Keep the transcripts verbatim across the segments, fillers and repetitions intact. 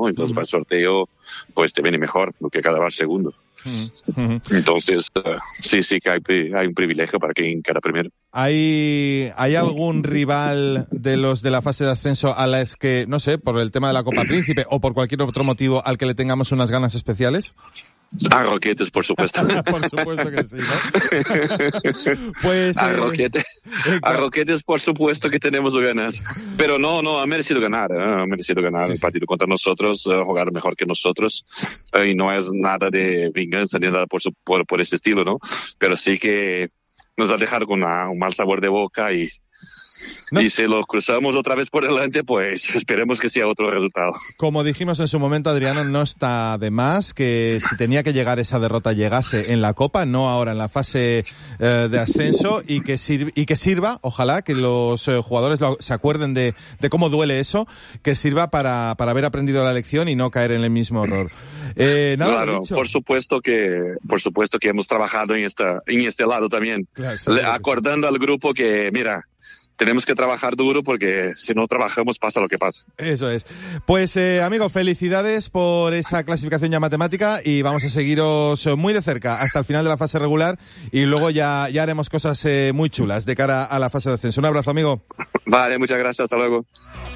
¿no? Entonces, mm. para el sorteo, pues te viene mejor lo que acabar segundo. Mm-hmm. Entonces, uh, sí, sí que hay, hay un privilegio para quien queda primero. ¿Hay, ¿Hay algún rival de los de la fase de ascenso a las que, no sé, por el tema de la Copa Príncipe o por cualquier otro motivo al que le tengamos unas ganas especiales? A Roquetes, por supuesto. Por supuesto que sí, ¿no? Pues, a, eh, Roquete, eh, a Roquetes, por supuesto que tenemos ganas. Pero no, no, ha merecido ganar. ¿eh? Ha merecido ganar sí, el partido sí. contra nosotros, uh, jugar mejor que nosotros. Uh, y no es nada de venganza ni nada por, su, por, por este estilo, ¿no? Pero sí que nos ha dejado con una, un mal sabor de boca y... No. Y si lo cruzamos otra vez por delante, pues esperemos que sea otro resultado. Como dijimos en su momento, Adriano, no está de más que si tenía que llegar esa derrota, llegase en la Copa, no ahora en la fase eh, de ascenso, y que, sir- y que sirva, ojalá, que los eh, jugadores lo, se acuerden de, de cómo duele eso, que sirva para, para haber aprendido la lección y no caer en el mismo error. Eh, nada, claro, dicho. por supuesto que, por supuesto que hemos trabajado en esta, en este lado también, claro, Le, acordando al grupo que, mira, tenemos que trabajar duro porque si no trabajamos pasa lo que pasa. Eso es. Pues, eh, amigo, felicidades por esa clasificación ya matemática y vamos a seguiros muy de cerca hasta el final de la fase regular y luego ya, ya haremos cosas eh, muy chulas de cara a la fase de ascenso. Un abrazo, amigo. Vale, muchas gracias. Hasta luego.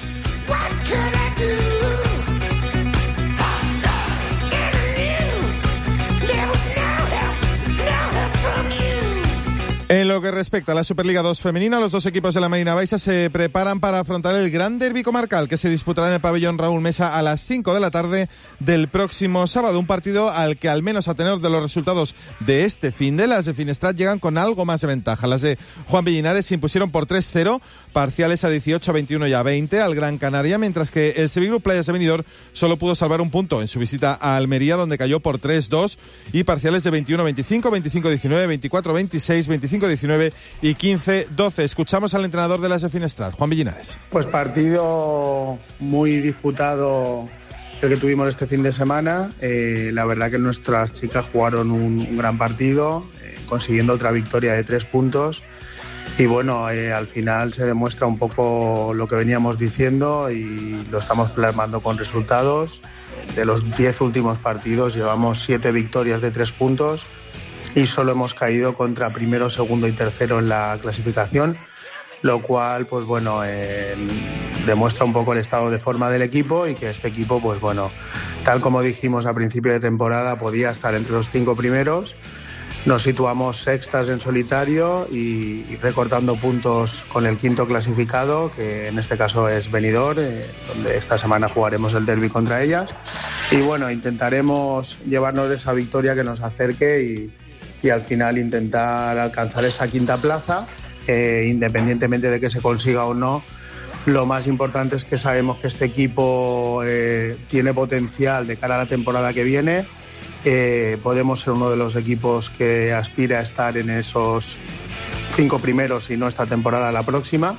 En lo que respecta a la Superliga dos femenina, los dos equipos de la Marina Baixa se preparan para afrontar el gran derbi comarcal que se disputará en el pabellón Raúl Mesa a las cinco de la tarde del próximo sábado. Un partido al que, al menos a tenor de los resultados de este fin de, las de Finestrat llegan con algo más de ventaja. Las de Juan Villinares se impusieron por tres cero, parciales a dieciocho, a veintiuno y a veinte al Gran Canaria, mientras que el Sevilla Playas de Benidorm solo pudo salvar un punto en su visita a Almería, donde cayó por tres dos y parciales de veintiuno a veinticinco, veinticinco a diecinueve, veinticuatro a veintiséis, veinticinco a diecinueve y quince doce. Escuchamos al entrenador de las de Finestrat, Juan Villinares. Pues partido muy disputado el que tuvimos este fin de semana. Eh, la verdad que nuestras chicas jugaron un, un gran partido, eh, consiguiendo otra victoria de tres puntos. Y bueno, eh, al final se demuestra un poco lo que veníamos diciendo y lo estamos plasmando con resultados. De los diez últimos partidos llevamos siete victorias de tres puntos. Y solo hemos caído contra primero, segundo y tercero en la clasificación, lo cual, pues bueno, eh, demuestra un poco el estado de forma del equipo y que este equipo, pues bueno, tal como dijimos a principio de temporada, podía estar entre los cinco primeros. Nos situamos sextas en solitario y, y recortando puntos con el quinto clasificado, que en este caso es Benidorm, eh, donde esta semana jugaremos el derbi contra ellas. Y bueno, intentaremos llevarnos esa victoria que nos acerque y y al final intentar alcanzar esa quinta plaza, eh, independientemente de que se consiga o no. Lo más importante es que sabemos que este equipo eh, tiene potencial de cara a la temporada que viene. Eh, podemos ser uno de los equipos que aspira a estar en esos cinco primeros y no esta temporada, la próxima.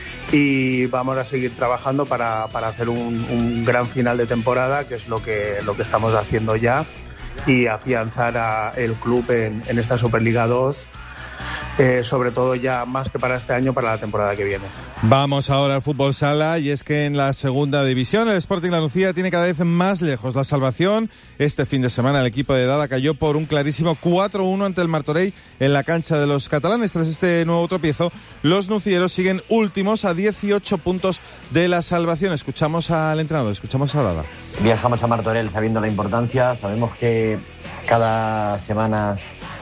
Y vamos a seguir trabajando para, para hacer un, un gran final de temporada, que es lo que, lo que estamos haciendo ya, y afianzar a el club en, en esta Superliga dos, eh, sobre todo ya más que para este año, para la temporada que viene. Vamos ahora al fútbol sala, y es que en la segunda división el Sporting La Nucía tiene cada vez más lejos la salvación. Este fin de semana el equipo de Dada cayó por un clarísimo cuatro uno ante el Martorell en la cancha de los catalanes. Tras este nuevo tropiezo, los nucieros siguen últimos a dieciocho puntos de la salvación. Escuchamos al entrenador, escuchamos a Dada. Viajamos a Martorell sabiendo la importancia, sabemos que cada semana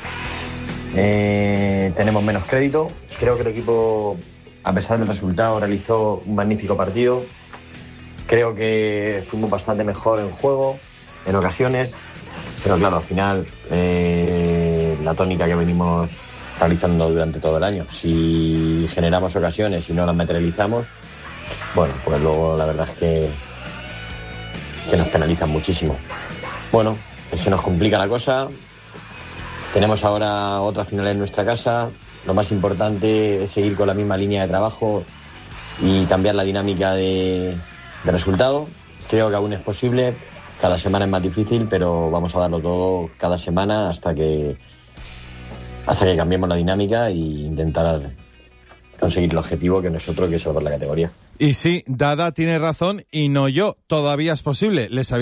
eh, tenemos menos crédito. Creo que el equipo, a pesar del resultado, realizó un magnífico partido. Creo que fuimos bastante mejor en juego, en ocasiones, pero claro, al final eh, la tónica que venimos realizando durante todo el año. Si generamos ocasiones y no las materializamos, bueno, pues luego la verdad es que, que nos penalizan muchísimo. Bueno, se nos complica la cosa. Tenemos ahora otra final en nuestra casa. Lo más importante es seguir con la misma línea de trabajo y cambiar la dinámica de, de resultado. Creo que aún es posible. Cada semana es más difícil, pero vamos a darlo todo cada semana hasta que hasta que cambiemos la dinámica e intentar conseguir el objetivo, que no es otro que salvar la categoría. Y sí, Dada tiene razón y no yo. Todavía es posible. Les